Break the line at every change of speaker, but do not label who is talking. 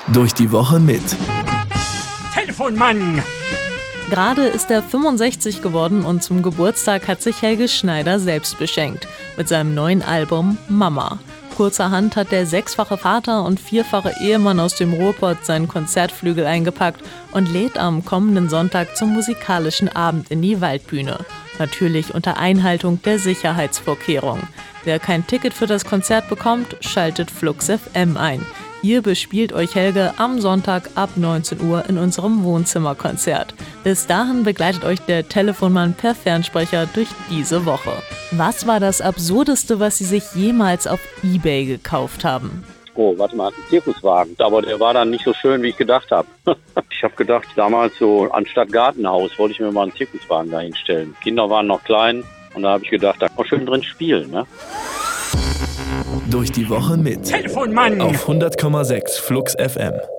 Durch die Woche mit
Telefonmann!
Gerade ist er 65 geworden und zum Geburtstag hat sich Helge Schneider selbst beschenkt. Mit seinem neuen Album Mama. Kurzerhand hat der 6-fache Vater und 4-fache Ehemann aus dem Ruhrpott seinen Konzertflügel eingepackt und lädt am kommenden Sonntag zum musikalischen Abend in die Waldbühne. Natürlich unter Einhaltung der Sicherheitsvorkehrungen. Wer kein Ticket für das Konzert bekommt, schaltet Flux FM ein. Hier bespielt euch Helge am Sonntag ab 19 Uhr in unserem Wohnzimmerkonzert. Bis dahin begleitet euch der Telefonmann per Fernsprecher durch diese Woche. Was war das Absurdeste, was Sie sich jemals auf eBay gekauft haben?
Oh, warte mal, ein Zirkuswagen. Aber der war dann nicht so schön, wie ich gedacht habe. Ich habe gedacht, damals so anstatt Gartenhaus wollte ich mir mal einen Zirkuswagen da hinstellen. Kinder waren noch klein und da habe ich gedacht, da kann man schön drin spielen, ne?
Durch die Woche mit
Telefonmann!
auf 100,6 Flux FM.